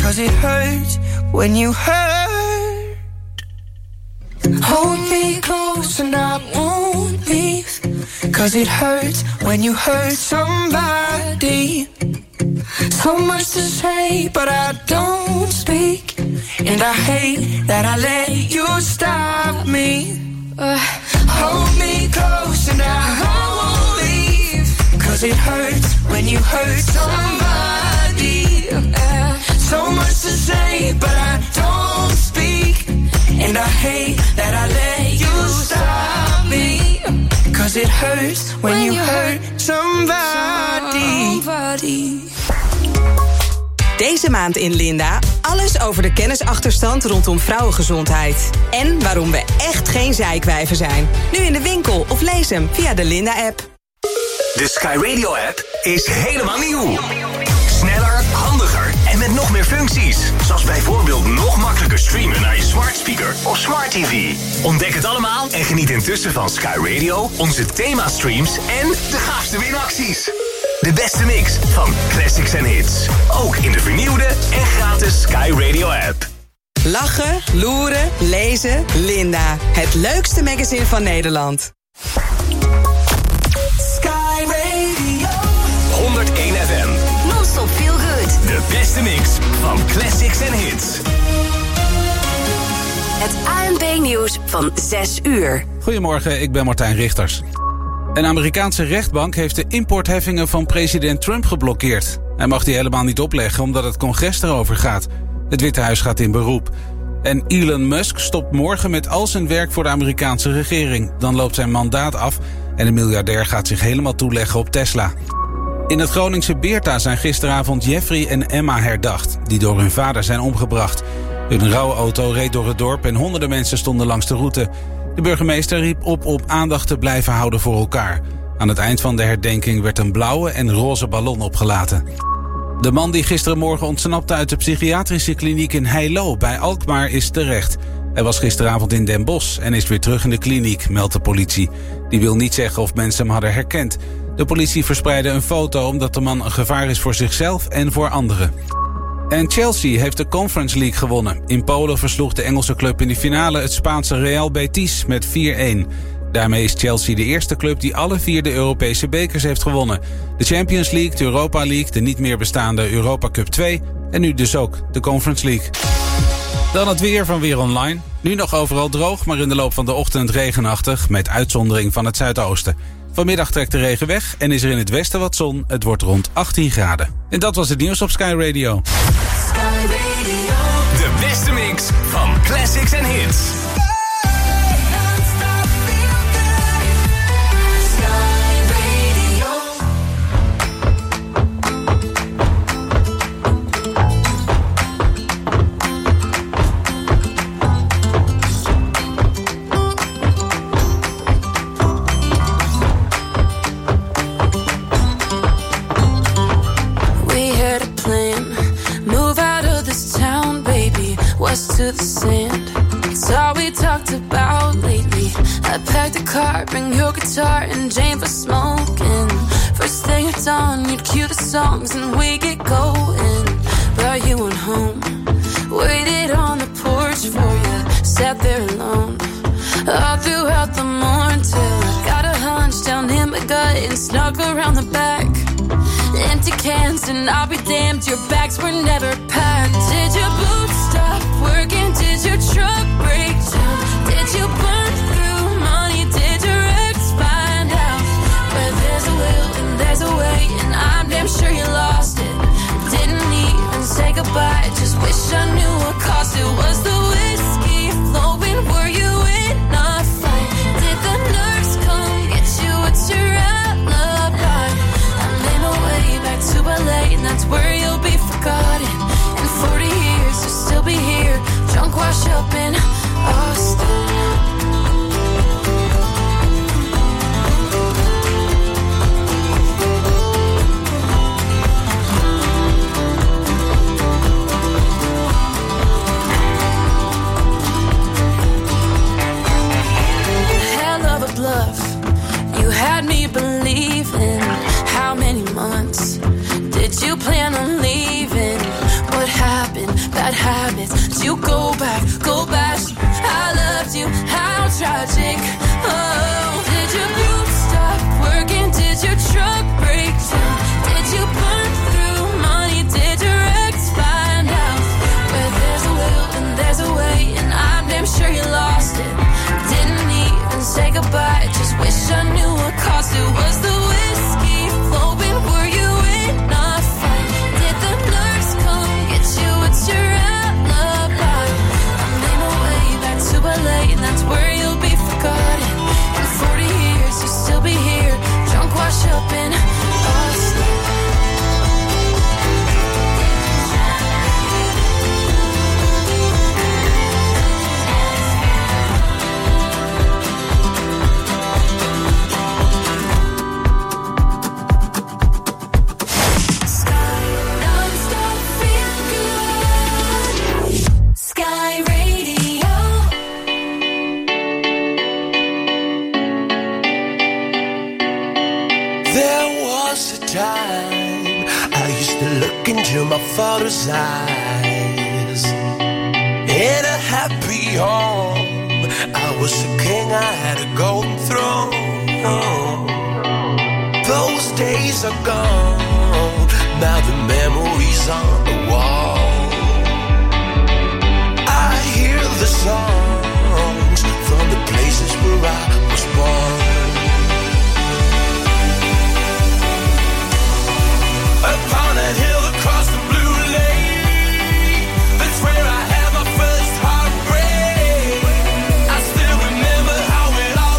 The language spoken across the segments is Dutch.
'cause it hurts when you hurt. Hold me close and I won't leave, 'cause it hurts when you hurt somebody. So much to say, but I don't speak, and I hate that I let you stop me. Hold me close and I won't leave, 'cause it hurts when you hurt somebody. So much to say, but I don't speak, and I hate that I let you stop me, 'cause it hurts when you hurt somebody. Deze maand in Linda, alles over de kennisachterstand rondom vrouwengezondheid. En waarom we echt geen zijkwijven zijn. Nu in de winkel of lees hem via de Linda-app. De Sky Radio-app is helemaal nieuw. Sneller, handiger en met nog meer functies. Zoals bijvoorbeeld nog makkelijker streamen naar je smart speaker of smart TV. Ontdek het allemaal en geniet intussen van Sky Radio, onze themastreams en de gaafste winacties. De beste mix van classics en hits. Ook in de vernieuwde en gratis Sky Radio-app. Lachen, loeren, lezen, Linda. Het leukste magazine van Nederland. Sky Radio 101 FM. Non-stop feel good. De beste mix van classics en hits. Het ANP-nieuws van 6 uur. Goedemorgen, ik ben Martijn Richters. Een Amerikaanse rechtbank heeft de importheffingen van president Trump geblokkeerd. Hij mag die helemaal niet opleggen omdat het congres erover gaat. Het Witte Huis gaat in beroep. En Elon Musk stopt morgen met al zijn werk voor de Amerikaanse regering. Dan loopt zijn mandaat af en de miljardair gaat zich helemaal toeleggen op Tesla. In het Groningse Beerta zijn gisteravond Jeffrey en Emma herdacht, die door hun vader zijn omgebracht. Hun rouwauto reed door het dorp en honderden mensen stonden langs de route. De burgemeester riep op aandacht te blijven houden voor elkaar. Aan het eind van de herdenking werd een blauwe en roze ballon opgelaten. De man die gisterenmorgen ontsnapte uit de psychiatrische kliniek in Heilo bij Alkmaar is terecht. Hij was gisteravond in Den Bosch en is weer terug in de kliniek, meldt de politie. Die wil niet zeggen of mensen hem hadden herkend. De politie verspreidde een foto omdat de man een gevaar is voor zichzelf en voor anderen. En Chelsea heeft de Conference League gewonnen. In Polen versloeg de Engelse club in de finale het Spaanse Real Betis met 4-1. Daarmee is Chelsea de eerste club die alle 4 de Europese bekers heeft gewonnen. De Champions League, de Europa League, de niet meer bestaande Europa Cup 2... en nu dus ook de Conference League. Dan het weer van Weer Online. Nu nog overal droog, maar in de loop van de ochtend regenachtig... met uitzondering van het zuidoosten. Vanmiddag trekt de regen weg en is er in het westen wat zon. Het wordt rond 18 graden. En dat was het nieuws op Sky Radio. Sky Radio. De beste mix van classics en hits. Non-stop feel good. Sky Radio. We had a plan, move out of this town, baby, west to the sand. It's all we talked about lately. I packed a car, bring your guitar and Jane for smoking. First thing at dawn, you'd cue the songs and we get going. But you went home, waited on the porch for you, sat there alone all throughout the morning till I got a hunch down in my gut and snuck around the back. Empty cans and I'll be damned, your bags were never packed. Did your boots stop working? Did your truck break down? Did you burn through money? Did your ex find out? Where there's a will and there's a way, and I'm damn sure you lost it. Didn't even say goodbye, just wish I knew what cost it. Was the whiskey flowing? Were you in a fight? Did the nurse come get you? What's your alibi? I'm in a way back to LA, and that's where you'll be forgotten. In 40 years you'll still be here, drunk, wash up in Austin. bad habits. You go back. I loved you, how tragic. Oh, did your boot stop working? Did your truck break down? Did you burn through money? Did your ex find out? Where there's a will and there's a way, and I'm damn sure you lost it. Didn't even say goodbye, just wish I knew what cost it. Was the whiskey flowing? Were you in a fight? Did the nurse come get you? What's your alibi? I made my way back to LA, and that's where you'll be forgotten. In 40 years, you'll still be here, drunk, wash up in Austin. Into my father's eyes. In a happy home, I was a king, I had a golden throne. Those days are gone, now the memories on the wall. I hear the songs from the places where I was born. Upon a hill across the blue lake, that's where I had my first heartbreak. I still remember how it all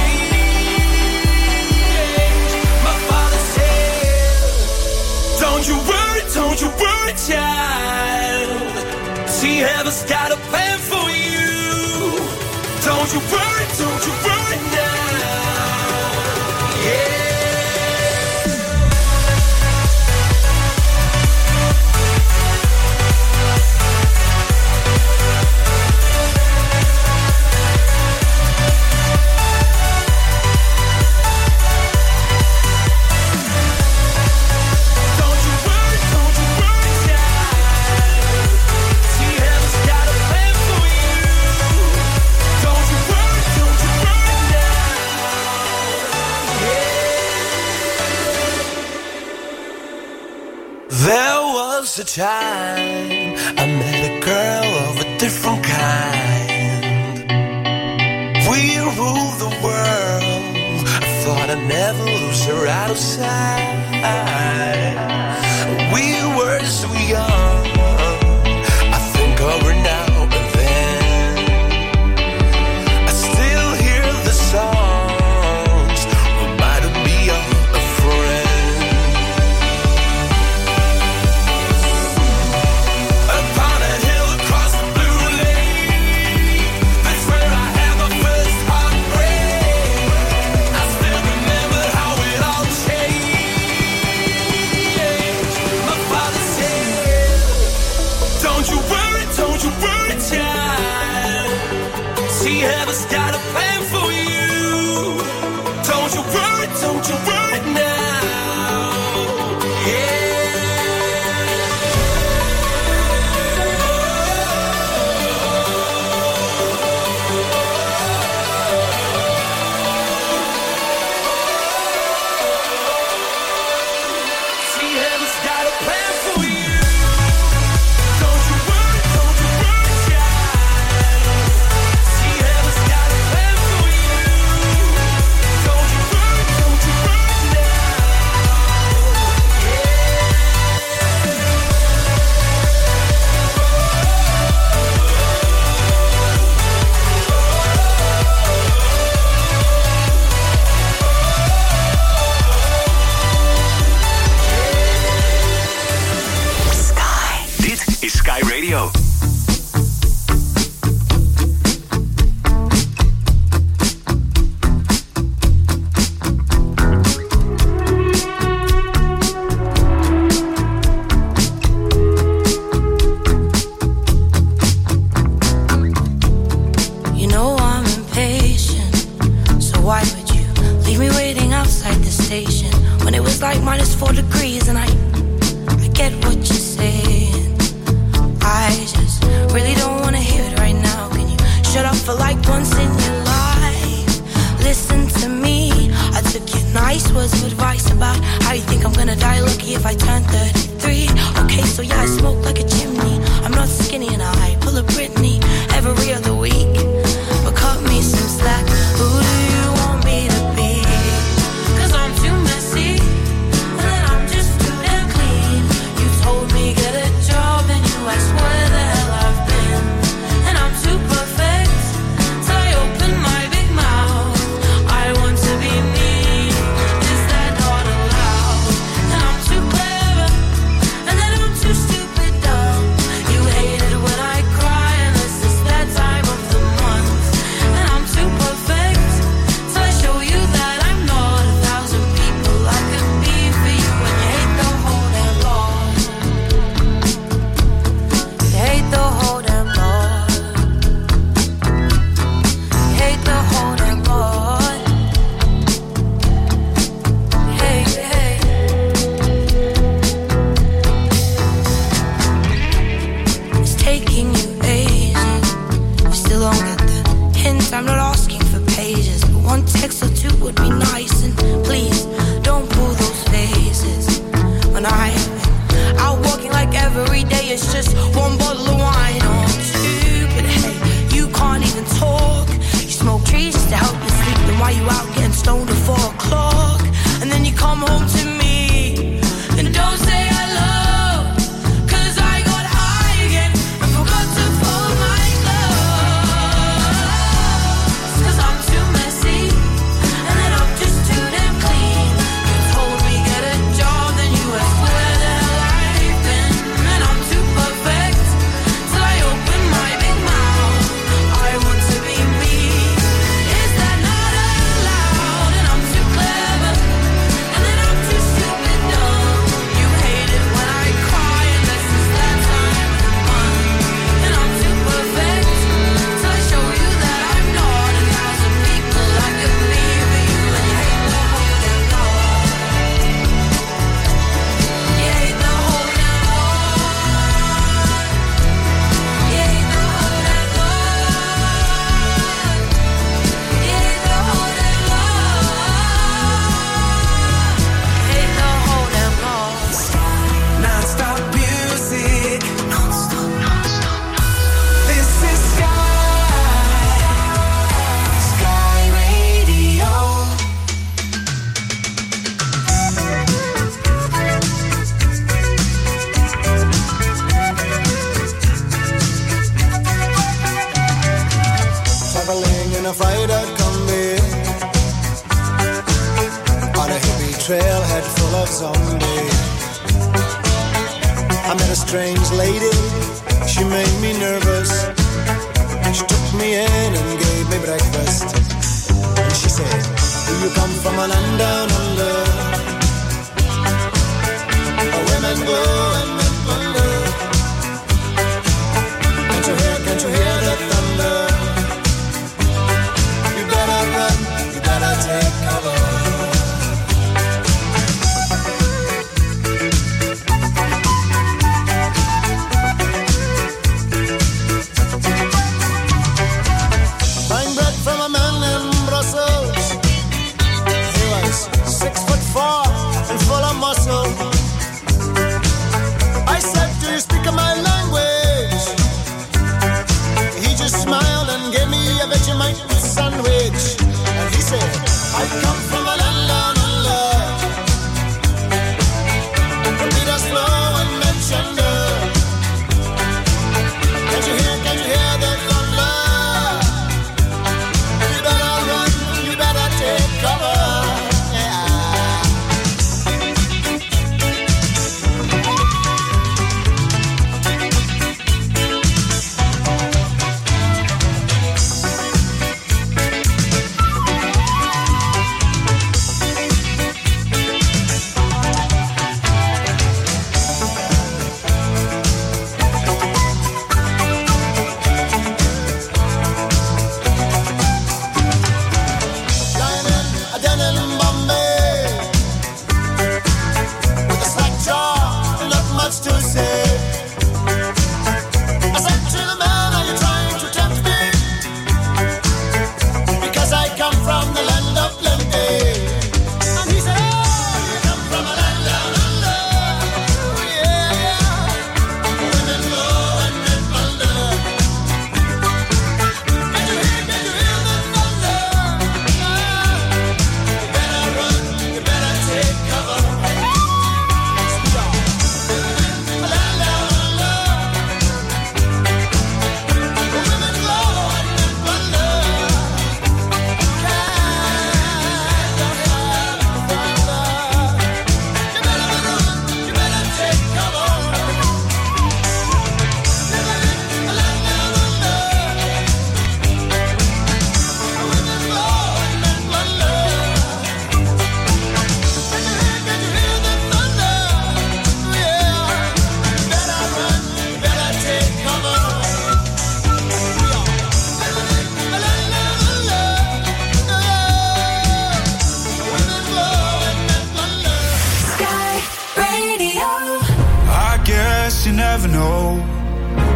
changed. My father said, don't you worry, child. See, heaven's got a plan for you. Don't you worry now. Yeah. There was a time I met a girl of a different kind. We ruled the world. I thought I'd never lose her out of sight. We were so young, I think of her now and then. I still hear the songs, reminding me of a friend. See, heaven's got a plan for you. Don't you worry now. Yeah. See, heaven's got a plan for you. Don't you worry, child. See, heaven's got a plan for you. Don't you worry now. Sky. Dit is Sky Radio. You know I'm impatient, so why would you leave me waiting outside the station when it was like -4 degrees? And I get what you're saying. I just hours of advice about how you think I'm gonna die lucky if I turn 33. Okay, so yeah, I smoke like a chimney. I'm not skinny and I pull a Britney every other week. But cut me some slack. Who do you want me to be? 'Cause I'm too messy and then I'm just too damn clean. You told me get a job and you asked where the hell I've been. And I'm too perfect, so I open my big mouth. I want to be me. Is that not allowed? And I'm too clever and then I'm too stupid dumb. You hate it when I cry and this is that time of the month. And I'm too perfect, so I show you that I'm not 1,000 people I could be for you. And you hate the whole damn lot. You hate the whole damn lot. You hate the whole damn lot. Hey, hey. It's taking you ages. You still don't get the hint. I'm not asking for pages, but one text or two would be nice. And please don't pull those faces when I'm out walking like every day. It's just one bottle of wine or two. But hey, you can't even talk. You smoke trees just to help you sleep. Then why you out getting stoned at 4 o'clock? And then you come home to me and don't say hello. 'Cause I got high again and forgot to fold my clothes. 'Cause I'm too messy and then I'm just too damn clean. You told me get a job, then you asked where the hell I've been. And I'm too perfect, so I open my big mouth. I want to be me. Is that not allowed? And I'm too clever and then I'm too stupid dumb. You hate it when I cry and this is that time of the month. And I'm too perfect, so I show you that I'm not 1,000 people I could be for you. And you hate the whole damn lot. You hate the whole damn lot. You hate the whole damn lot. You hate the whole damn lot. Hate the whole damn lot. Non-stop music. This is Sky Radio. Traveling in a fried-out combi on a hippie trailhead full of zombies. I met a strange lady, she made me nervous. She took me in and gave me breakfast. And she said, do you come from a land down under? A women go and men wonder. Can't you hear the thunder? You better run, you better take cover. Buying bread from a man in Brussels. He was 6'4" and full of muscle.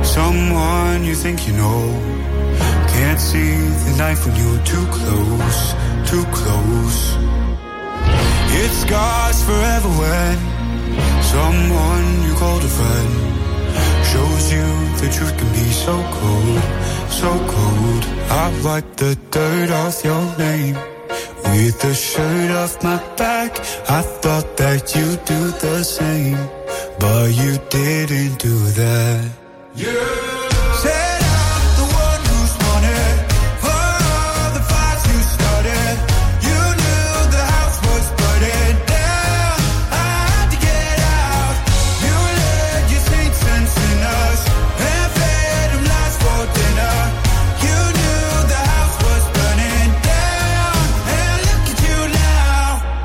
Someone you think you know can't see the knife when you're too close, too close. It scars forever when someone you called a friend shows you the truth can be so cold, so cold. I wipe the dirt off your name with the shirt off my back. I thought that you'd do the same, but you didn't do that. Yeah. Said I'm the one who's wanted for all the fights you started. You knew the house was burning down. I had to get out. You led your saints and sinners and fed them lies for dinner. You knew the house was burning down, and look at you now.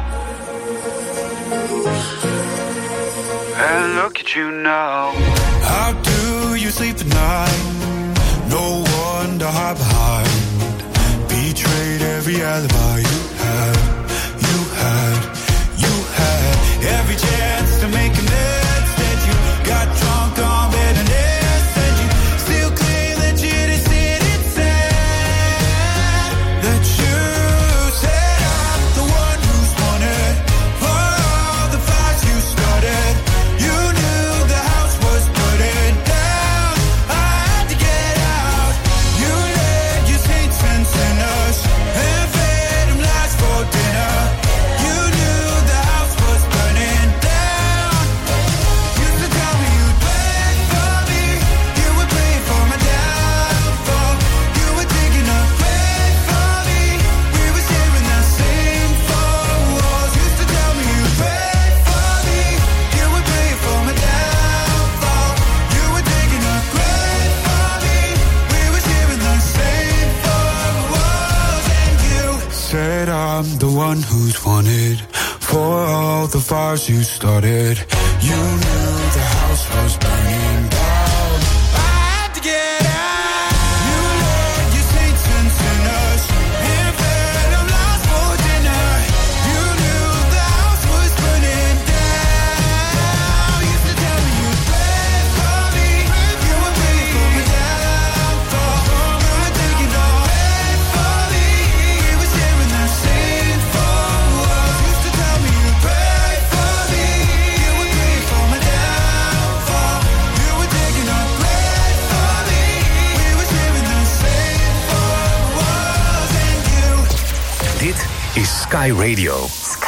And look at you now. How do you sleep at night? No one to hide behind. Betrayed every alibi you had. You had, you had every chance to make amends. Instead you got drunk on bitterness, and you still claim that you didn't say that you said I'm the one who's wanted for all the fights you started. You knew the house was burning down. I had to get out. You led your saints and sinners and fed them lies for dinner. You knew the house was burning down. Used to tell me you'd pray for me. You would pray for my downfall. You were digging a grave for me. We were sharing the same four walls. Used to tell me you'd pray for me. You would pray for my downfall. You were digging a grave for me. We were sharing the same four walls. And you said I'm the one who's wanted for all the fires you started. You knew the house was burning down. I had to get out. You led your saints and sinners and fed them lies for dinner. You knew the house was burning down. Used to tell me you'd pray for me. You would pray for my downfall. You were taking all hate for me. We were sharing the same four walls. Used to tell me you'd pray for me. You would pray for my downfall. You were taking all hate for me. We were sharing the same four walls. And you. Dit is Sky Radio.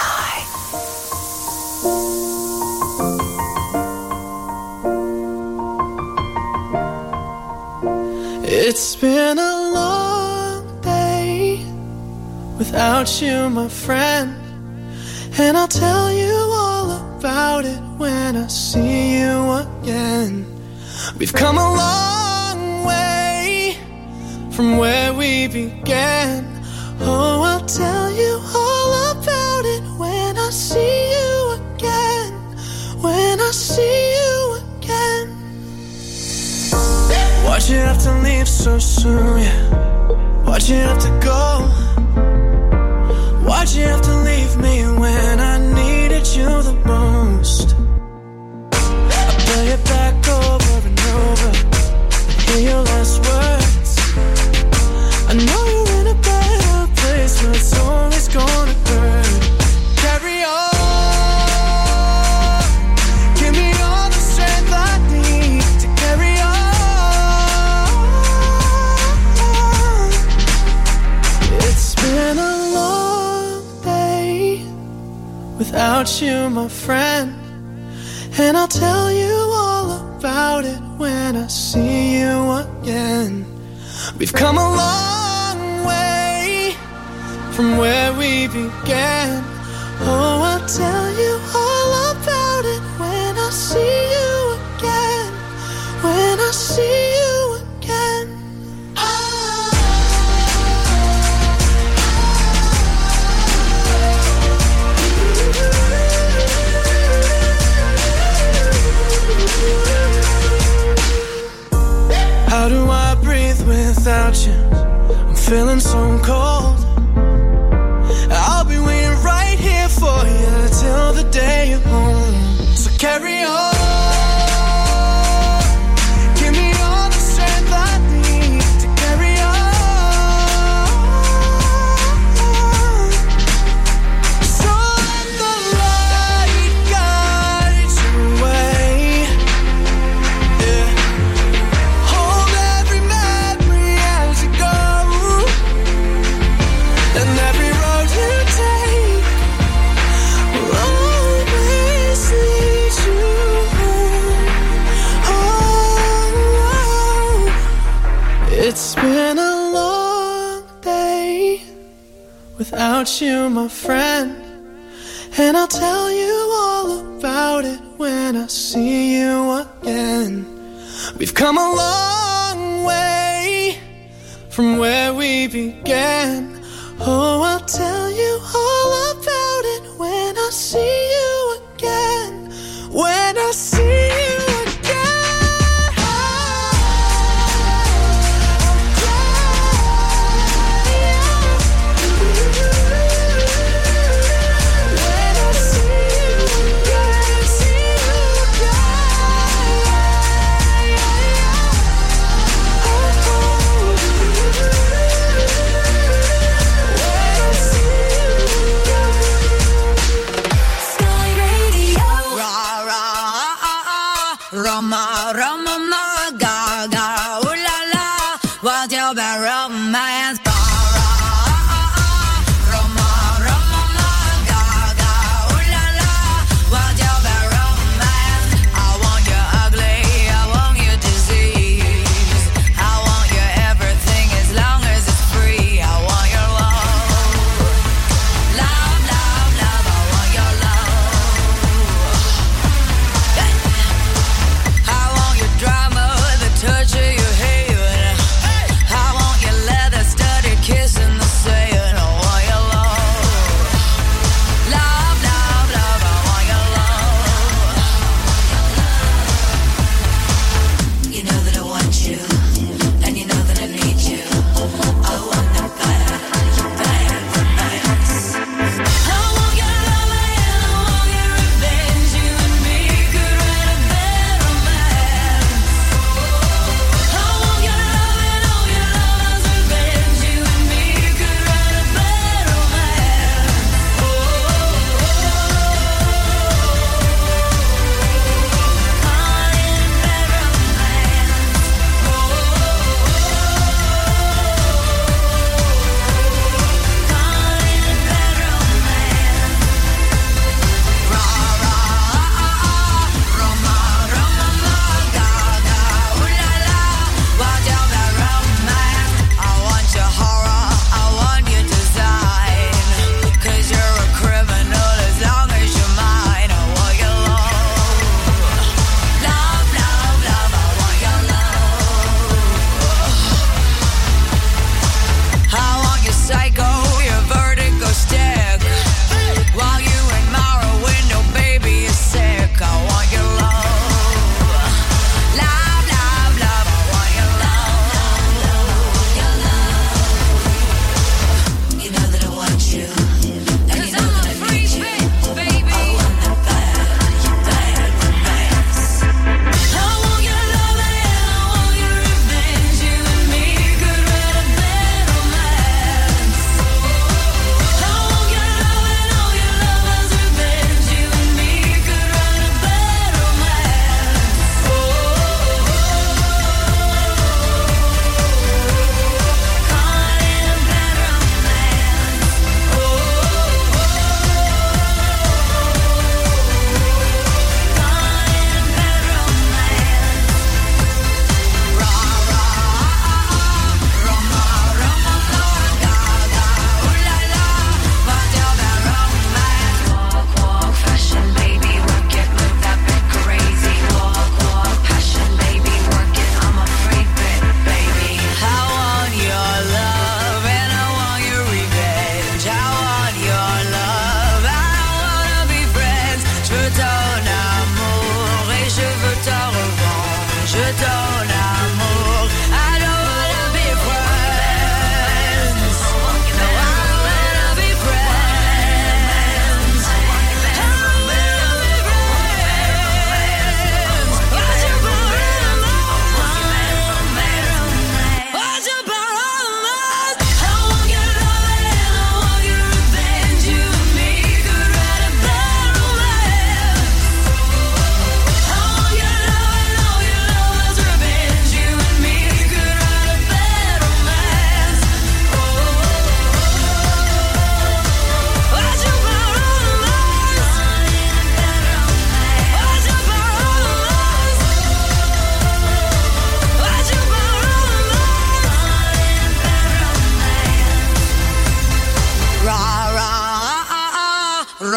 It's been a long day without you, my friend, and I'll tell you all about it when I see you again. We've come a long way from where we began. Oh, I'll tell you all about it when I see you again. When I see you again. Why'd you have to leave so soon, yeah? Why'd you have to go? Why'd you have to leave me when I needed you the most? I play it back over and over, hear your last words. I know you're in a better place, but it's always gonna hurt. Carry on. Give me all the strength I need to carry on. It's been a long day without you, my friend, and I'll tell you all about it when I see you again. We've come a long way from where we began. Oh, I'll tell you all about it when I see you again. When I see you again. How do I breathe without you? I'm feeling so cold. I'll be waiting right here for you till the day you're home. So carry on. Give me all the It's been a long day without you, my friend, and I'll tell you all about it when I see you again. We've come a long way from where we began. Oh, I'll tell you all about it when I see you again. When I see you again.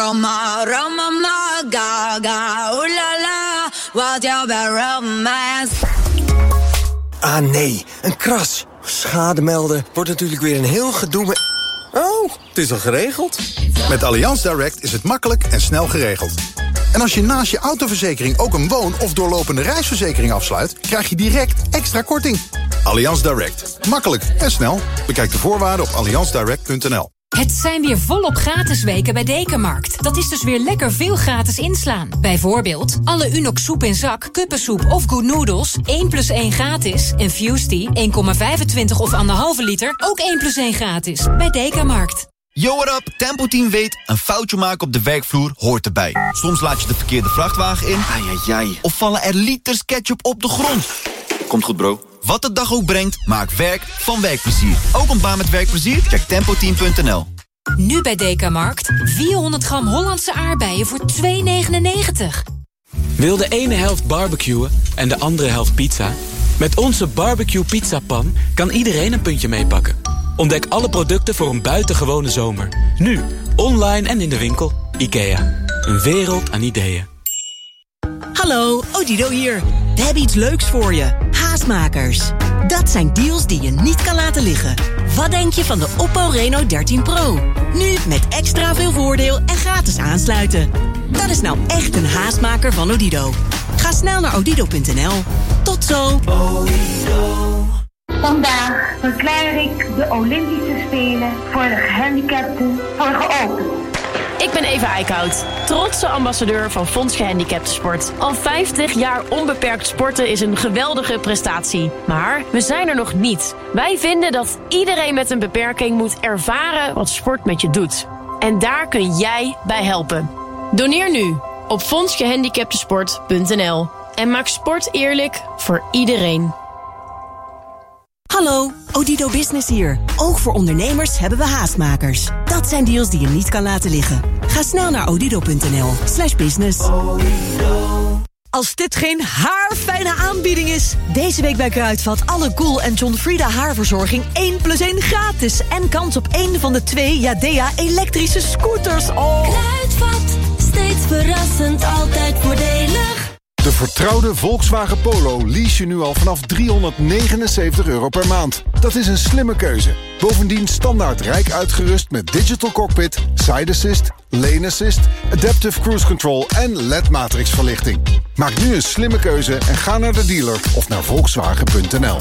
Roma, Roma, ma, gaga, ooh la la, what your romance. Ah nee, een kras. Schade melden wordt natuurlijk weer een heel gedoe met... Oh, het is al geregeld. Met Allianz Direct is het makkelijk en snel geregeld. En als je naast je autoverzekering ook een woon- of doorlopende reisverzekering afsluit, krijg je direct extra korting. Allianz Direct. Makkelijk en snel. Bekijk de voorwaarden op allianzdirect.nl. Het zijn weer volop gratis weken bij Dekamarkt. Dat is dus weer lekker veel gratis inslaan. Bijvoorbeeld alle Unox soep in zak, kuppensoep of Good Noodles 1+1 gratis. En Fusty 1,25 of 1,5 liter ook 1+1 gratis. Bij Dekamarkt. Yo, what up? Tempo Team weet, een foutje maken op de werkvloer hoort erbij. Soms laat je de verkeerde vrachtwagen in. Ai. Of vallen er liters ketchup op de grond. Komt goed, bro. Wat de dag ook brengt, maak werk van werkplezier. Ook een baan met werkplezier? Check tempoteam.nl. Nu bij Dekamarkt 400 gram Hollandse aardbeien voor €2,99. Wil de ene helft barbecuen en de andere helft pizza? Met onze barbecue pizzapan kan iedereen een puntje meepakken. Ontdek alle producten voor een buitengewone zomer. Nu, online en in de winkel. IKEA, een wereld aan ideeën. Hallo, Odido hier. We hebben iets leuks voor je. Haastmakers. Dat zijn deals die je niet kan laten liggen. Wat denk je van de Oppo Reno 13 Pro? Nu met extra veel voordeel en gratis aansluiten. Dat is nou echt een haastmaker van Odido. Ga snel naar odido.nl. Tot zo. Vandaag verklaar ik de Olympische Spelen voor de gehandicapten voor geopend. Ik ben Eva Eickhout, trotse ambassadeur van Fonds Gehandicaptensport. Al 50 jaar onbeperkt sporten is een geweldige prestatie. Maar we zijn er nog niet. Wij vinden dat iedereen met een beperking moet ervaren wat sport met je doet. En daar kun jij bij helpen. Doneer nu op fondsgehandicaptensport.nl en maak sport eerlijk voor iedereen. Hallo, Odido Business hier. Ook voor ondernemers hebben we haastmakers. Dat zijn deals die je niet kan laten liggen. Ga snel naar odido.nl/business. Als dit geen haarfijne aanbieding is. Deze week bij Kruidvat alle Cool en John Frieda haarverzorging 1+1 gratis. En kans op 1 van de 2 Yadea elektrische scooters. Oh. Kruidvat, steeds verrassend, altijd voordelig. De vertrouwde Volkswagen Polo lease je nu al vanaf €379 per maand. Dat is een slimme keuze. Bovendien standaard rijk uitgerust met digital cockpit, side assist, lane assist, adaptive cruise control en LED-matrix verlichting. Maak nu een slimme keuze en ga naar de dealer of naar Volkswagen.nl.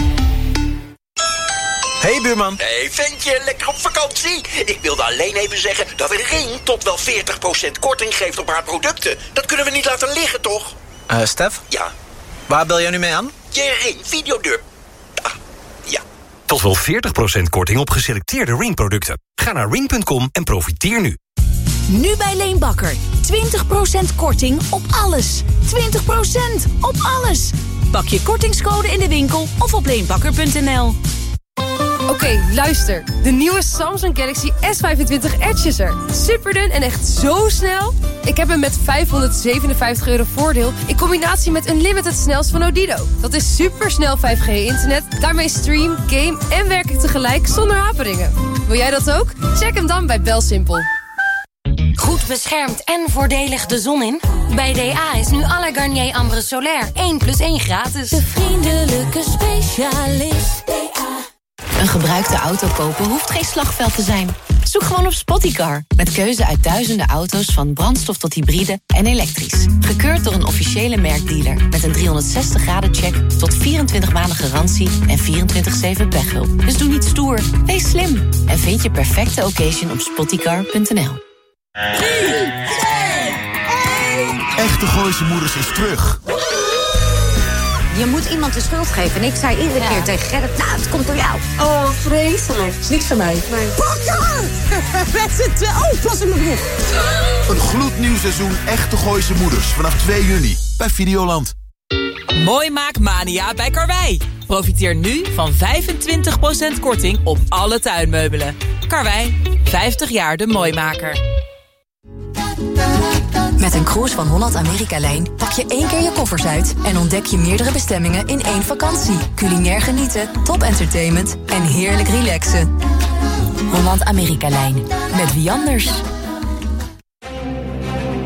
Hey buurman. Hey ventje, lekker op vakantie? Ik wilde alleen even zeggen dat Ring tot wel 40% korting geeft op haar producten. Dat kunnen we niet laten liggen, toch? Stef? Ja. Waar bel jij nu mee aan? Je Ring videodeur. Ah, ja. Tot wel 40% korting op geselecteerde Ring-producten. Ga naar ring.com en profiteer nu. Nu bij Leenbakker. 20% korting op alles. 20% op alles. Pak je kortingscode in de winkel of op leenbakker.nl. Oké, luister. De nieuwe Samsung Galaxy S25 Edge is er. Superdun en echt zo snel. Ik heb hem met €557 voordeel in combinatie met Unlimited snelst van Odido. Dat is supersnel 5G-internet. Daarmee stream, game en werk ik tegelijk zonder haperingen. Wil jij dat ook? Check hem dan bij Belsimpel. Goed beschermd en voordelig de zon in? Bij DA is nu alle Garnier Ambre Solaire 1+1 gratis. De vriendelijke specialist DA. Een gebruikte auto kopen hoeft geen slagveld te zijn. Zoek gewoon op Spottycar. Met keuze uit duizenden auto's van brandstof tot hybride en elektrisch. Gekeurd door een officiële merkdealer. Met een 360-graden-check tot 24 maanden garantie en 24/7 pechhulp. Dus doe niet stoer, wees slim. En vind je perfecte occasion op spottycar.nl. Echte Gooise Moeders is terug. Je moet iemand de schuld geven. En ik zei iedere keer tegen Gerrit, nou, het komt door jou. Oh, vreselijk. Is niks van mij. Nee. Pakken! Met z'n twee. Oh, pas in mijn broek. Een gloednieuw seizoen Echte Gooise Moeders vanaf 2 juni bij Videoland. Mooi Maak Mania bij Karwei. Profiteer nu van 25% korting op alle tuinmeubelen. Karwei, 50 jaar de mooimaker. Met een cruise van Holland Amerika-lijn pak je 1 keer je koffers uit en ontdek je meerdere bestemmingen in 1 vakantie. Culinair genieten, top entertainment en heerlijk relaxen. Holland Amerika-lijn. Met wie anders?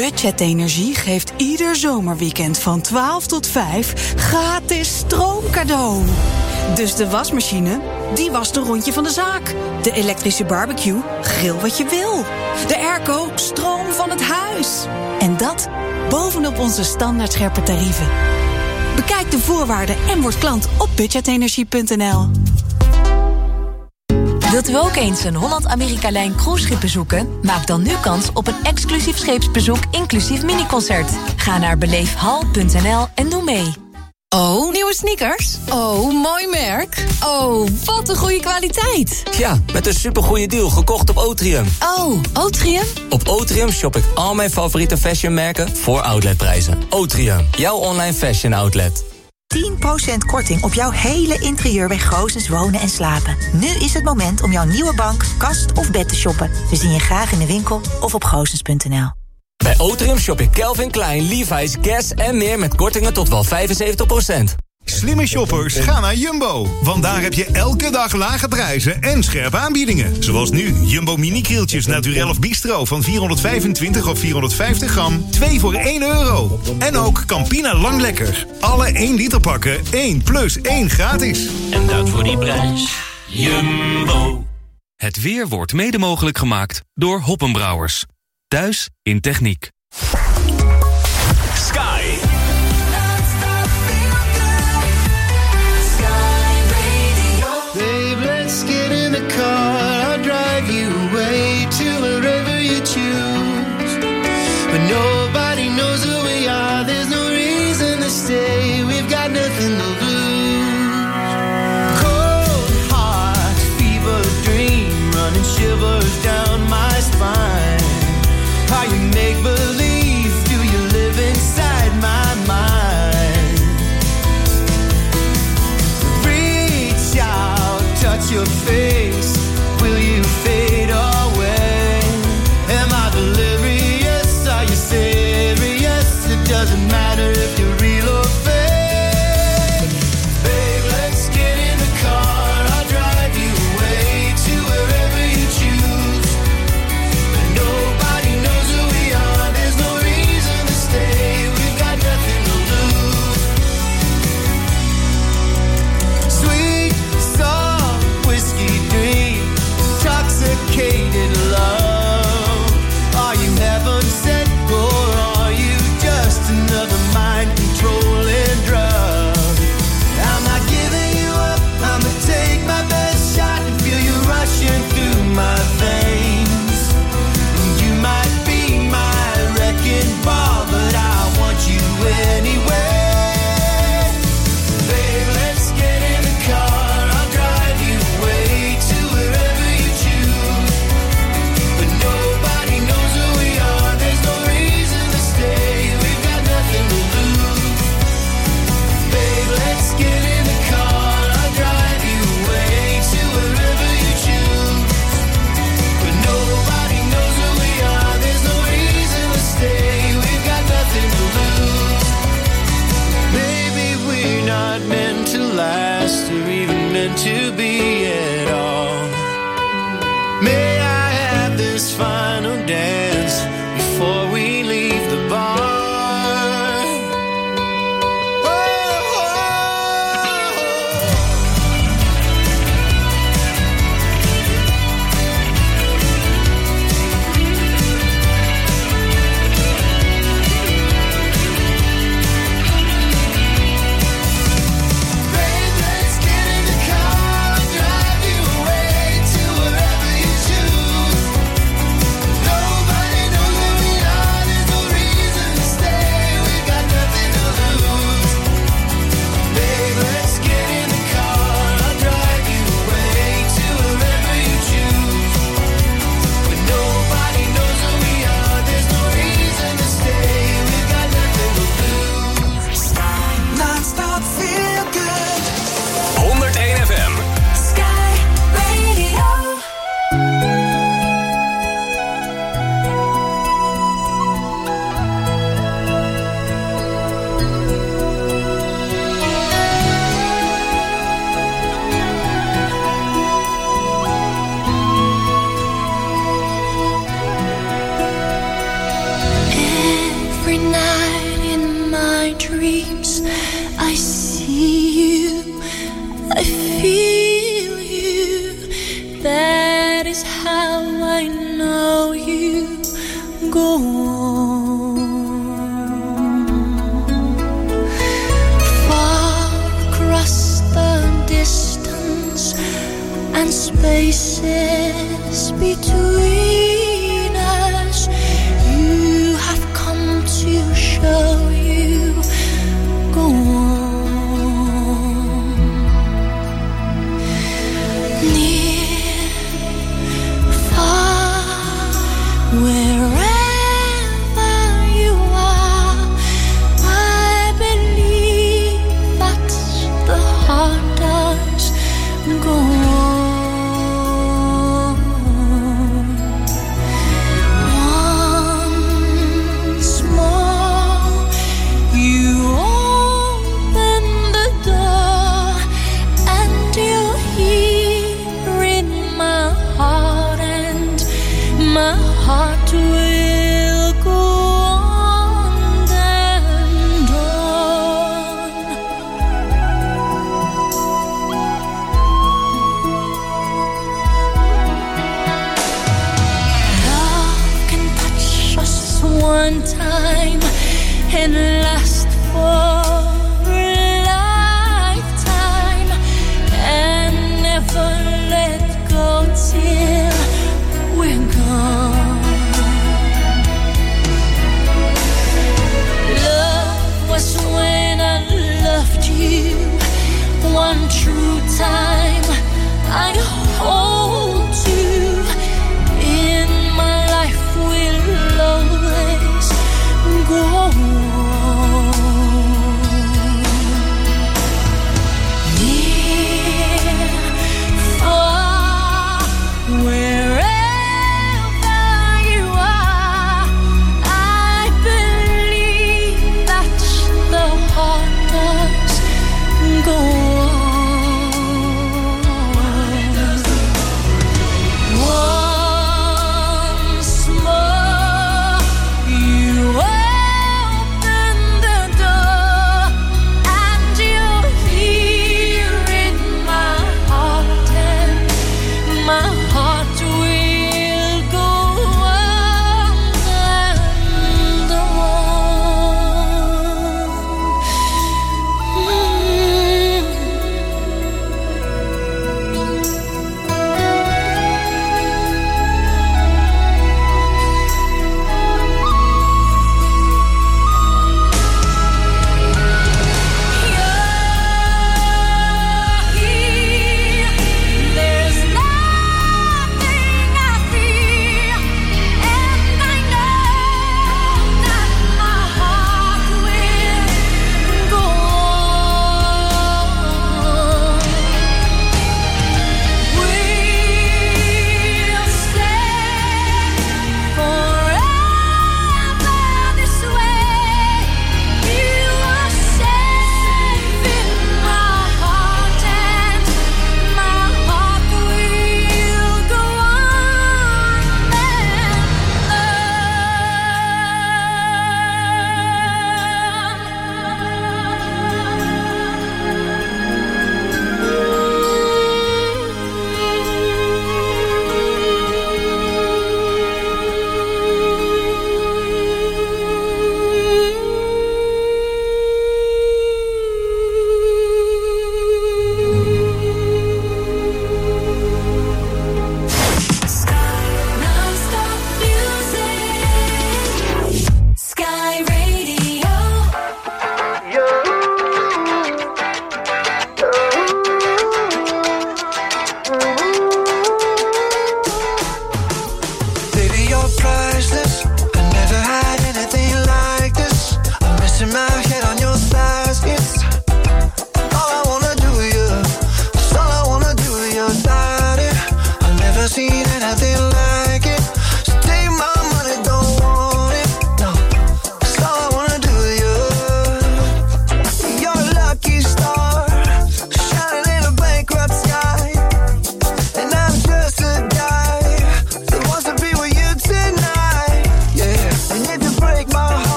Budget Energie geeft ieder zomerweekend van 12 tot 5 gratis stroomcadeau. Dus de wasmachine, die wast een rondje van de zaak. De elektrische barbecue, grill wat je wil. De airco, stroom van het huis. En dat bovenop onze standaard scherpe tarieven. Bekijk de voorwaarden en word klant op budgetenergie.nl. Wilt u ook eens een Holland-Amerika-lijn cruiseschip bezoeken? Maak dan nu kans op een exclusief scheepsbezoek inclusief miniconcert. Ga naar beleefhal.nl en doe mee. Oh, nieuwe sneakers? Oh, mooi merk. Oh, wat een goede kwaliteit. Ja, met een supergoeie deal gekocht op Otrium. Oh, Otrium? Op Otrium shop ik al mijn favoriete fashionmerken voor outletprijzen. Otrium, jouw online fashion outlet. 10% korting op jouw hele interieur bij Goosens Wonen en Slapen. Nu is het moment om jouw nieuwe bank, kast of bed te shoppen. We zien je graag in de winkel of op goosens.nl. Bij Otrium shop ik Calvin Klein, Levi's, Guess en meer met kortingen tot wel 75%. Slimme shoppers, ga naar Jumbo. Want daar heb je elke dag lage prijzen en scherpe aanbiedingen. Zoals nu, Jumbo mini-krieltjes Naturel of Bistro van 425 of 450 gram. 2 voor €1. En ook Campina Lang Lekker. Alle 1 liter pakken, 1 plus 1 gratis. En dat voor die prijs. Jumbo. Het weer wordt mede mogelijk gemaakt door Hoppenbrouwers. Thuis in techniek. Sky. Babe, let's get in the car. I'll drive you away to wherever you choose. But nobody knows who we are. There's no reason to stay. We've got nothing to lose. Cold heart, fever dream, running shivers down my spine. How you make believe? Do you live inside my mind? Reach out, touch your face. Will you fade away? Am I delirious? Are you serious? It doesn't matter if you're real or fake. Babe, let's get in the car. I'll drive you away to wherever you choose. But nobody knows who we are. There's no reason to stay. We've got nothing to lose. Sweet, soft whiskey dream, intoxicated love. Are you heaven sent or are you just another mind controlling drug? I'm not giving you up. I'ma take my best shot and feel you rushing through my veins. You might be my wrecking ball, but I want you anyway. Babe, let's get in the car. I'll drive you away to wherever you choose. But nobody knows who we are. There's no reason to stay. We've got nothing to lose. Babe, let's get in the car. I'll drive you away to wherever you choose. But nobody knows who we are. There's no reason to stay. We've got nothing to lose. Maybe we're not meant to last or even meant to be at all. May I have this final dance before we leave the bar? Babe, let's get in the car. I'll drive you away to wherever you choose. I feel you. That is how I know you. Go on. Far across the distance and spaces between us, you have come to show you. Go on. Near, far, wherever you are, I believe that's the heart does. Go on. Once more, you open the door, and you're here in my heart, and my heart will go on and on. Love can touch us one time and last for a lifetime, and never let go till we're gone. Love was when I loved you one true time. I hold you in my life, will always go on. Near, far, wherever you are, I believe that's the heart does. Go on.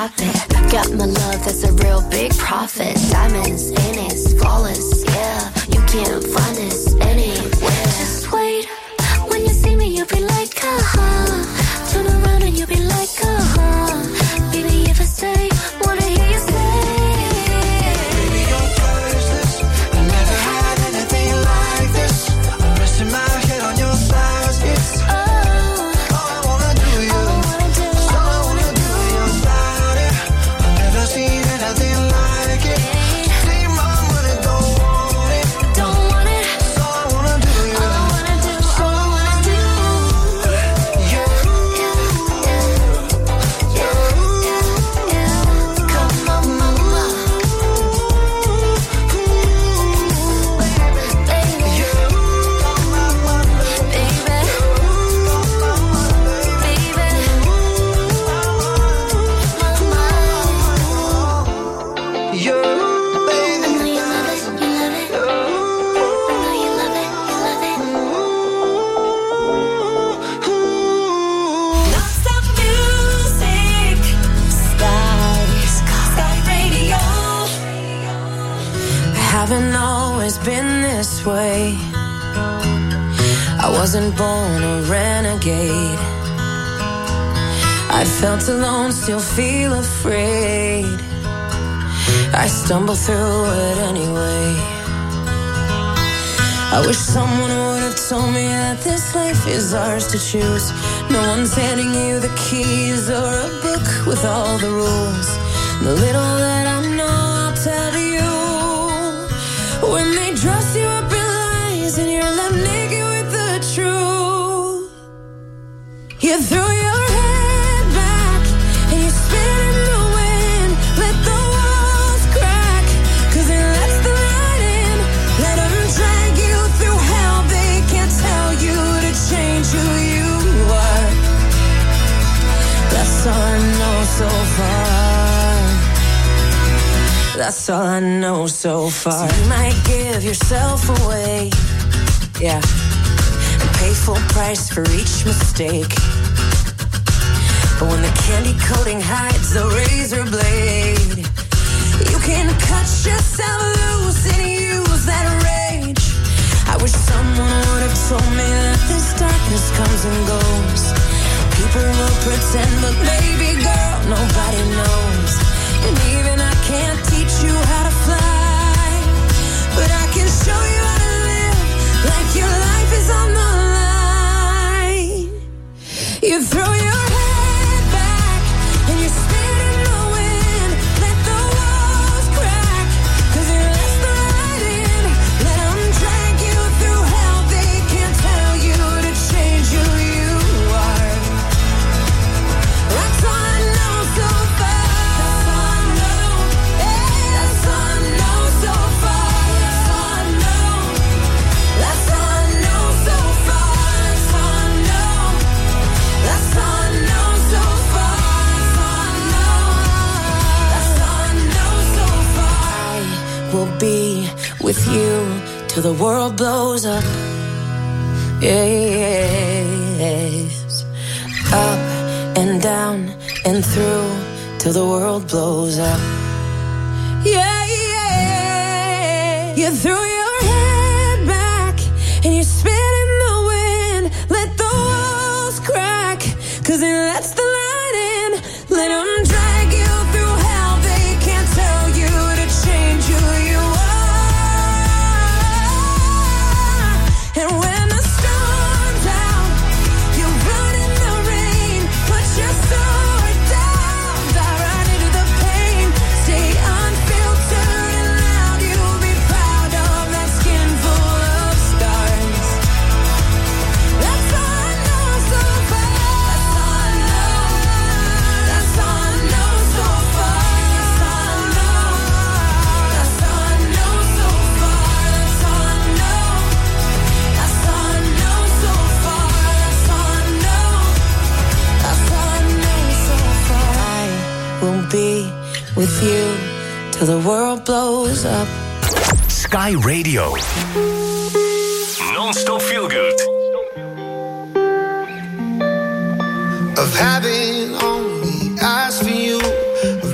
stop it. Got my love, that's a real big profit. Diamonds in it, flawless, yeah. You can't find this anywhere. Just wait, when you see me, you'll be like, uh-huh. Turn around and you'll be like, uh-huh. Baby, if I stay, wanna hear you say. Baby, you're priceless. I never had anything like this. I'm resting my head on your thighs. It's all I wanna do, you. It's all I wanna do, your body. I've never seen anything like it. Take my money, don't want it. Don't want it. It's all I wanna do, you. All I wanna do, It's all I wanna do. Come on, mama. Non-stop music. Sky Radio. Haven't always been this way. I wasn't born a renegade. I felt alone, still feel afraid. I stumble through it anyway. I wish someone would have told me that this life is ours to choose. No one's handing you the keys or a book with all the rules. The little that I know, I'll tell you. When they dress you up in lies and you're left naked with the truth, you throw your head back and you spin in the wind. Let the walls crack, 'cause it lets the light in. Let them drag you through hell. They can't tell you to change who you are. That's all I know so far. That's all I know so far. So you might give yourself away, yeah, and pay full price for each mistake. But when the candy coating hides the razor blade, you can cut yourself loose and use that rage. I wish someone would have told me that this darkness comes and goes. People will pretend, but baby girl, nobody knows. And even I can't teach you how to fly, but I can show you how to live like your life is on the line. You throw your head back and you spin in the wind. Let the walls crack, 'cause it lets the light in. Let them drag you through hell. They can't tell you to change who you are. That's all I know so far. That's all I know. That's all I know so far. That's all I know. That's all I know so far. That's all I know. That's all I know so far. That's all I know. That's all I know so far. I will be with you till the world blows up. Yes. Up and down and through till the world blows up. Yeah, yeah. You threw your head back and you spit in the wind. Let the walls crack, 'cause it lets the light in. Let them drag you through hell. They can't tell you to change who you are. And when the storm's out, you run in the rain. Put your sword down, dive right into the pain. Stay unfiltered and loud. You'll be proud of that skin full of scars. That's all I know so far. That's all I know. That's all I know so far. That's all I know. That's all I know so far. That's all I know. That's all I know so far. That's all I know. That's all I know so far. I will be with you till the world blows up. Sky Radio. Non-stop feel good. Of having only eyes for you,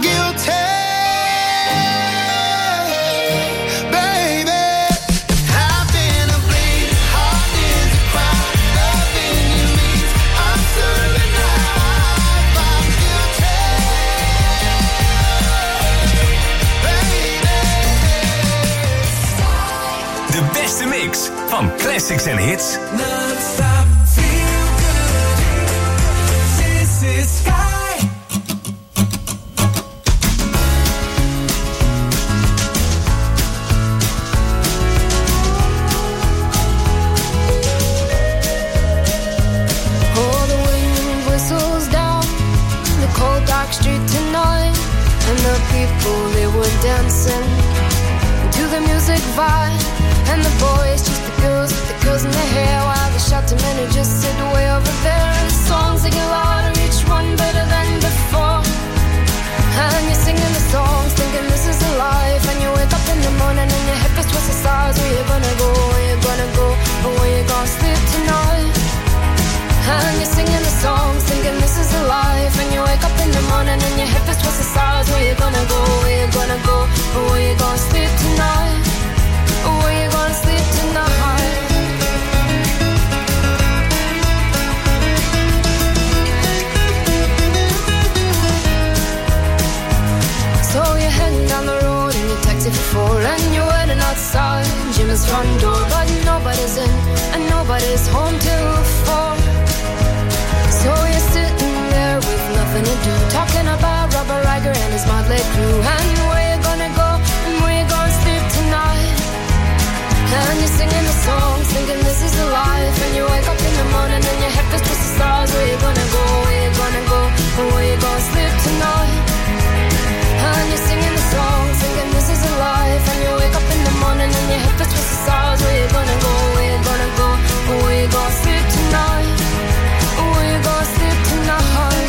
guilty. Baby, I've been a bleeding heart is a crime. Loving you means I'm serving life. I'm guilty. De beste mix van classics en hits. Non-stop feel good. This is Sky. Oh, the wind whistles down the cold dark street tonight, and the people, they were dancing to the music vibe, and the boys just the girls in their hair, while the shouting men who just sit way over there. And the songs they get louder, each one better than before, and you're singing the songs thinking this is a life, and you wake up in the morning and your hip is twisted sides. Where you gonna go, where you gonna go, or where you gonna sleep tonight? And you're singing the songs thinking this is a life, and you wake up in the morning and your hip is twisted sides. Where you gonna go, where you gonna go, or where you gonna sleep tonight? Or where you gonna sleep tonight? So you're heading down the road in your taxi for four, and you're waiting outside Jim's front door, but nobody's in and nobody's home till 4. So you're sitting there with nothing to do, talking about Robert Riger and his motley crew, and where you gonna go and where you gonna sleep tonight? And you're singing the songs thinking this is the life, and you wake up in the morning and your head feels twisted stars. Where you gonna go, where you gonna go, or where you gonna sleep tonight? And you're singing the songs thinking this is a life, and you wake up in the morning and your head feels twisted stars. Where you gonna go, where you gonna go, or where you gonna sleep tonight? Or where you gonna sleep tonight?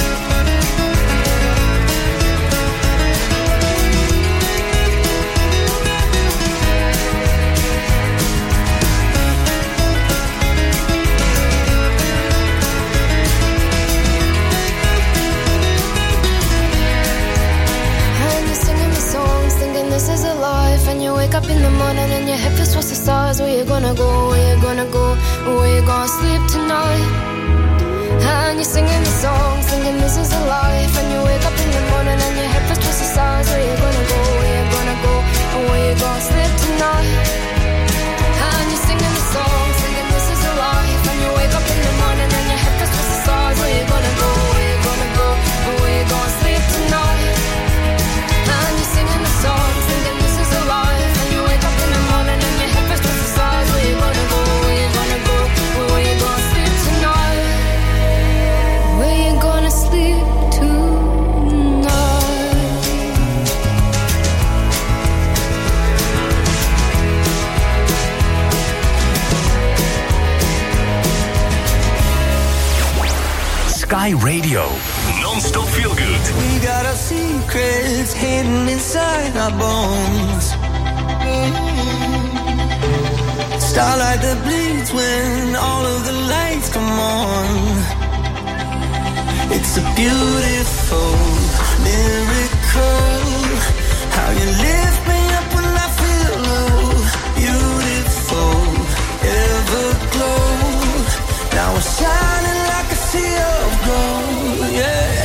This is a life, and you wake up in the morning and your head feels towards the stars. Where you gonna go, where you gonna go, where you gonna sleep tonight? And you're singing the songs thinking this is a life, and you wake up in the morning and your head feels towards the stars. Where you gonna go, where you gonna go, where you gonna sleep tonight? And you're singing the songs thinking this is a life, and you wake up in the morning and your head feels towards the stars. Where you gonna go, where you gonna go, where you gonna sleep tonight? And you're singing the songs thinking this is a life, and you wake up in the morning and your head feels twisted sides. Where you gonna go, where you gonna go, where you gonna sleep tonight? Where you gonna sleep tonight? Sky Radio. Non-stop feel good. We got our secrets hidden inside our bones. Starlight that bleeds when all of the lights come on. It's a beautiful miracle. How you lift me up when I feel low. Beautiful, everglow. Now we're shining like a sea of gold. Yeah.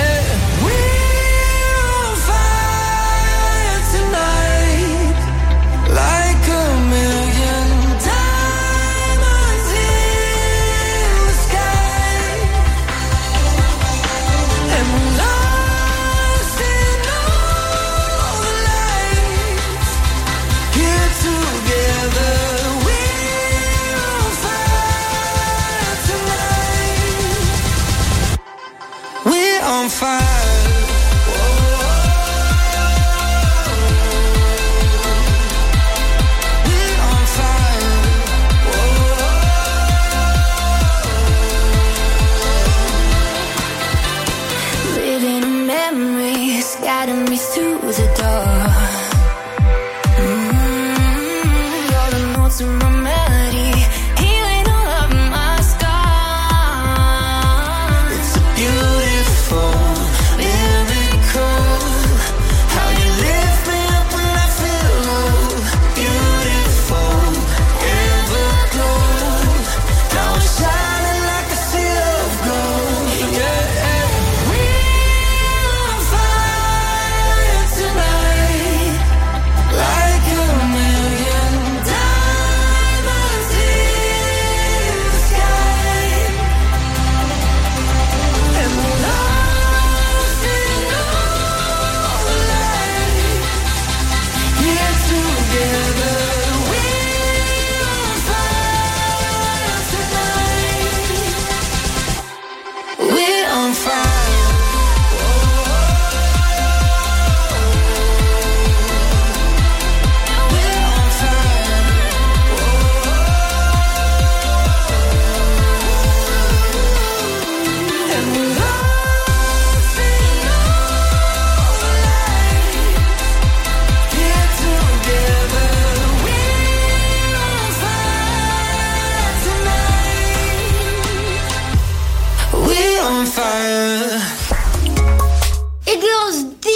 Like a million diamonds in the sky, and we're lost in all the lights. Here together, we're on fire tonight. We're on fire. Guiding me through the dark. All the notes in my melody, healing all of my scars. It's a beautiful miracle.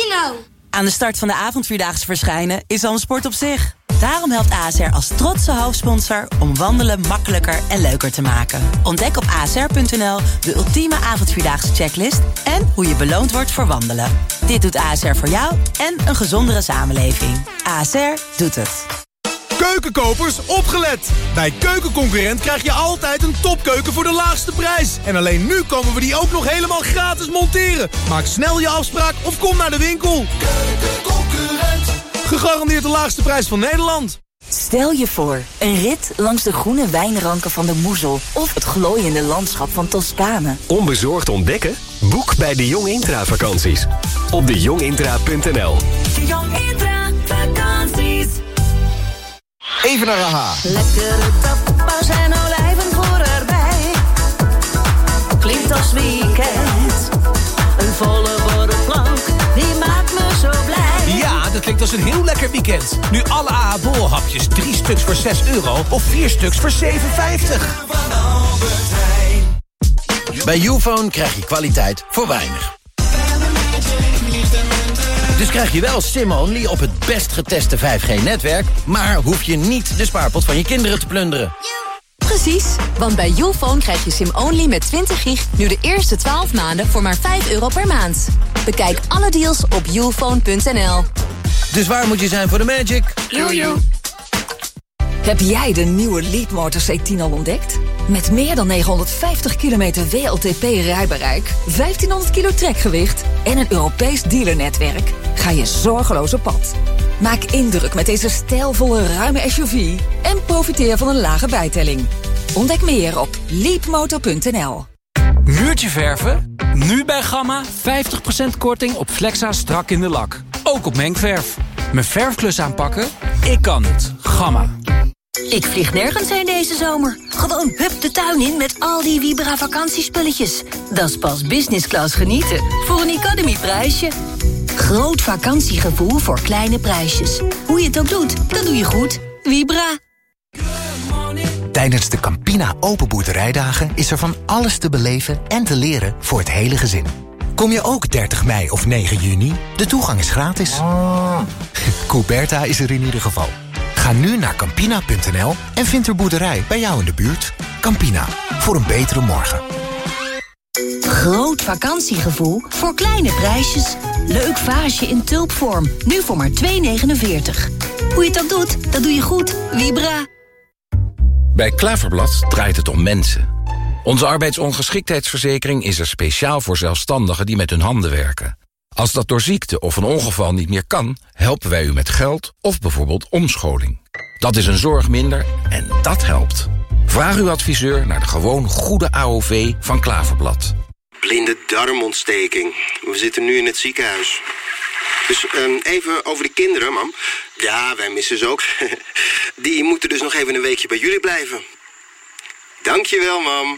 Bingo! Aan de start van de avondvierdaagse verschijnen is al een sport op zich. Daarom helpt ASR als trotse hoofdsponsor om wandelen makkelijker en leuker te maken. Ontdek op asr.nl de ultieme avondvierdaagse checklist en hoe je beloond wordt voor wandelen. Dit doet ASR voor jou en een gezondere samenleving. ASR doet het. Keukenkopers, opgelet! Bij Keukenconcurrent krijg je altijd een topkeuken voor de laagste prijs. En alleen nu komen we die ook nog helemaal gratis monteren. Maak snel je afspraak of kom naar de winkel. Keukenconcurrent. Gegarandeerd de laagste prijs van Nederland. Stel je voor, een rit langs de groene wijnranken van de Moezel of het glooiende landschap van Toscane. Onbezorgd ontdekken? Boek bij de Jong Intra vakanties. Op dejongintra.nl. De Jong Intra vakanties. Even naar AHA. Lekkere tapas en olijven voor erbij. Klinkt als weekend. Een volle borrelplank, die maakt me zo blij. Ja, dat klinkt als een heel lekker weekend. Nu alle AH borrelhapjes 3 stuks voor €6 of 4 stuks voor €7,50. Bij Youfone krijg je kwaliteit voor weinig. Dus krijg je wel SIM-only op het best geteste 5G-netwerk... maar hoef je niet de spaarpot van je kinderen te plunderen. Precies, want bij Youfone krijg je SIM-only met 20 gig... nu de eerste 12 maanden voor maar €5 per maand. Bekijk alle deals op youfone.nl. Dus waar moet je zijn voor de magic? Jojo. Heb jij de nieuwe Leapmotor C10 al ontdekt? Met meer dan 950 kilometer WLTP-rijbereik, 1500 kilo trekgewicht en een Europees dealernetwerk ga je zorgeloos op pad. Maak indruk met deze stijlvolle ruime SUV en profiteer van een lage bijtelling. Ontdek meer op leapmotor.nl. Muurtje verven? Nu bij Gamma 50% korting op Flexa strak in de lak. Ook op mengverf. Mijn verfklus aanpakken? Ik kan het. Gamma. Ik vlieg nergens heen deze zomer. Gewoon hup de tuin in met al die Vibra vakantiespulletjes. Dat is pas business class genieten voor een Economy prijsje. Groot vakantiegevoel voor kleine prijsjes. Hoe je het ook doet, dat doe je goed. Vibra. Tijdens de Campina Open Boerderijdagen is er van alles te beleven en te leren voor het hele gezin. Kom je ook 30 mei of 9 juni? De toegang is gratis. Couberta is er in ieder geval. Ga nu naar Campina.nl en vind er boerderij bij jou in de buurt. Campina, voor een betere morgen. Groot vakantiegevoel voor kleine prijsjes. Leuk vaasje in tulpvorm, nu voor maar €2,49. Hoe je het ook doet, dat doe je goed. Vibra. Bij Klaverblad draait het om mensen. Onze arbeidsongeschiktheidsverzekering is er speciaal voor zelfstandigen die met hun handen werken. Als dat door ziekte of een ongeval niet meer kan, helpen wij u met geld of bijvoorbeeld omscholing. Dat is een zorg minder en dat helpt. Vraag uw adviseur naar de gewoon goede AOV van Klaverblad. Blinde darmontsteking. We zitten nu in het ziekenhuis. Dus even over de kinderen, mam. Ja, wij missen ze ook. Die moeten dus nog even een weekje bij jullie blijven. Dankjewel, mam.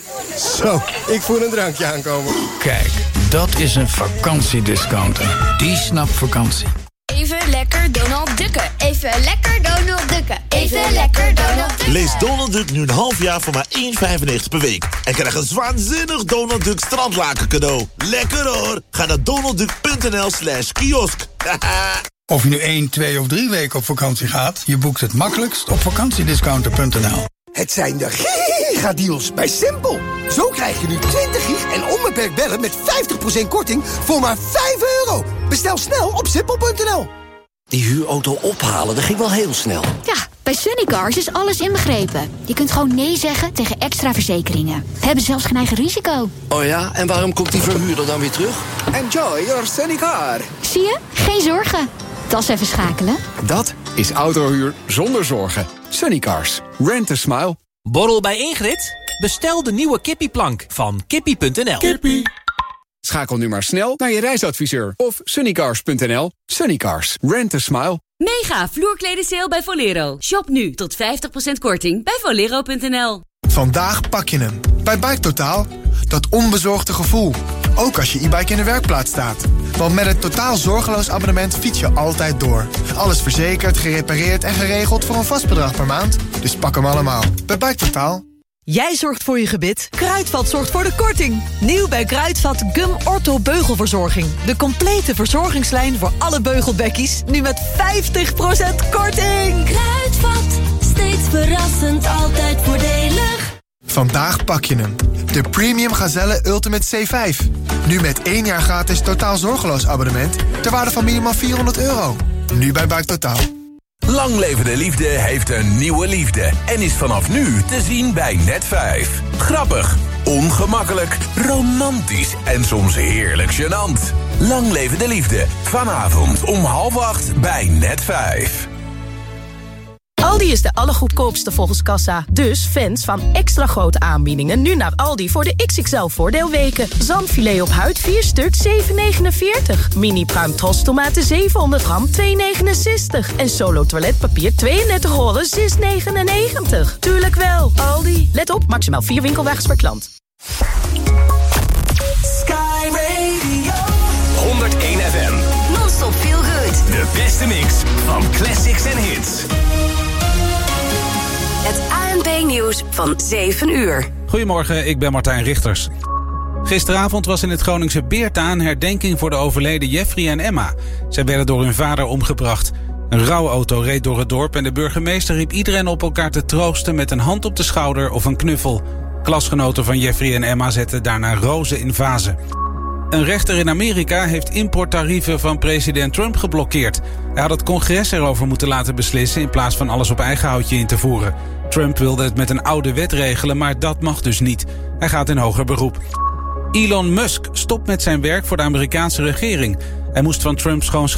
Zo, ik voel een drankje aankomen. Kijk, dat is een vakantiediscounter. Die snapt vakantie. Even lekker Donald Ducken. Even lekker Donald Ducken. Even lekker Donald Ducken. Lees Donald Duck nu een half jaar voor maar €1,95 per week. En krijg een waanzinnig Donald Duck strandlaken cadeau. Lekker hoor. Ga naar donaldduck.nl/kiosk. Of je nu 1, 2 of 3 weken op vakantie gaat... je boekt het makkelijkst op vakantiediscounter.nl. Het zijn de gigadeals bij Simpel. Zo krijg je nu 20 gig en onbeperkt bellen met 50% korting voor maar €5. Bestel snel op simpel.nl. Die huurauto ophalen, dat ging wel heel snel. Ja, bij Sunnycars is alles inbegrepen. Je kunt gewoon nee zeggen tegen extra verzekeringen. We hebben zelfs geen eigen risico. Oh ja, en waarom komt die verhuurder dan weer terug? Enjoy your Sunnycar. Zie je? Geen zorgen. Tas even schakelen. Dat is autohuur zonder zorgen. Sunnycars. Rent a smile. Borrel bij Ingrid? Bestel de nieuwe kippieplank van kippie.nl. Kippie. Schakel nu maar snel naar je reisadviseur of sunnycars.nl. Sunnycars. Rent a smile. Mega vloerkledensale bij Volero. Shop nu tot 50% korting bij volero.nl. Vandaag pak je hem. Bij Bike Totaal. Dat onbezorgde gevoel. Ook als je e-bike in de werkplaats staat. Want met het totaal zorgeloos abonnement fiets je altijd door. Alles verzekerd, gerepareerd en geregeld voor een vast bedrag per maand. Dus pak hem allemaal. Bij Bike Totaal. Jij zorgt voor je gebit, Kruidvat zorgt voor de korting. Nieuw bij Kruidvat Gum Ortho Beugelverzorging. De complete verzorgingslijn voor alle beugelbekkies. Nu met 50% korting. Kruidvat, steeds verrassend, altijd voordelig. Vandaag pak je hem. De Premium Gazelle Ultimate C5. Nu met 1 jaar gratis totaal zorgeloos abonnement ter waarde van minimaal €400. Nu bij Buiktotaal. Lang leven de liefde heeft een nieuwe liefde en is vanaf nu te zien bij Net5. Grappig, ongemakkelijk, romantisch en soms heerlijk gênant. Lang leven de liefde, vanavond om 7:30 bij Net5. Aldi is de allergoedkoopste volgens kassa. Dus fans van extra grote aanbiedingen nu naar Aldi voor de XXL voordeelweken. Zandfilet op huid 4 stuk 7,49. Mini pruim Tros tomaten 700 gram 2,69. En Solo toiletpapier 32 rollen 6,99. Tuurlijk wel, Aldi. Let op, maximaal 4 winkelwagens per klant. Sky Radio 101 FM. Non-stop feel good. De beste mix van classics en hits. Het ANP-nieuws van 7 uur. Goedemorgen, ik ben Martijn Richters. Gisteravond was in het Groningse Beerta een herdenking voor de overleden Jeffrey en Emma. Zij werden door hun vader omgebracht. Een rouwauto reed door het dorp en de burgemeester riep iedereen op elkaar te troosten met een hand op de schouder of een knuffel. Klasgenoten van Jeffrey en Emma zetten daarna rozen in vazen. Een rechter in Amerika heeft importtarieven van president Trump geblokkeerd. Hij had het congres erover moeten laten beslissen in plaats van alles op eigen houtje in te voeren. Trump wilde het met een oude wet regelen, maar dat mag dus niet. Hij gaat in hoger beroep. Elon Musk stopt met zijn werk voor de Amerikaanse regering. Hij moest van Trump schoon